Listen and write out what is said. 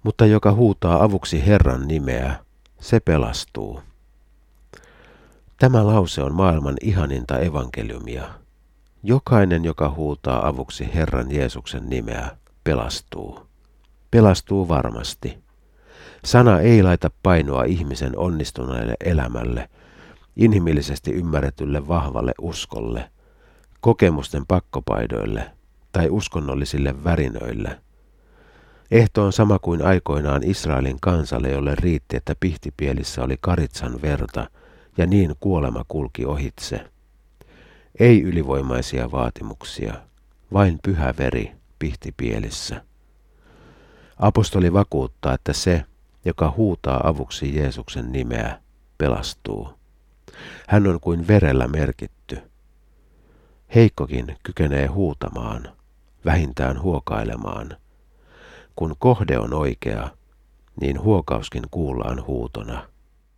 mutta joka huutaa avuksi Herran nimeä, se pelastuu. Tämä lause on maailman ihaninta evankeliumia. Jokainen, joka huutaa avuksi Herran Jeesuksen nimeä, pelastuu. Pelastuu varmasti. Sana ei laita painoa ihmisen onnistuneelle elämälle, inhimillisesti ymmärretylle vahvalle uskolle, kokemusten pakkopaidoille tai uskonnollisille värinöille. Ehto on sama kuin aikoinaan Israelin kansalle, jolle riitti, että pihtipielissä oli karitsan verta ja niin kuolema kulki ohitse. Ei ylivoimaisia vaatimuksia, vain pyhä veri pihtipielissä. Apostoli vakuuttaa, että se, joka huutaa avuksi Jeesuksen nimeä, pelastuu. Hän on kuin verellä merkitty. Heikkokin kykenee huutamaan, vähintään huokailemaan. Kun kohde on oikea, niin huokauskin kuullaan huutona.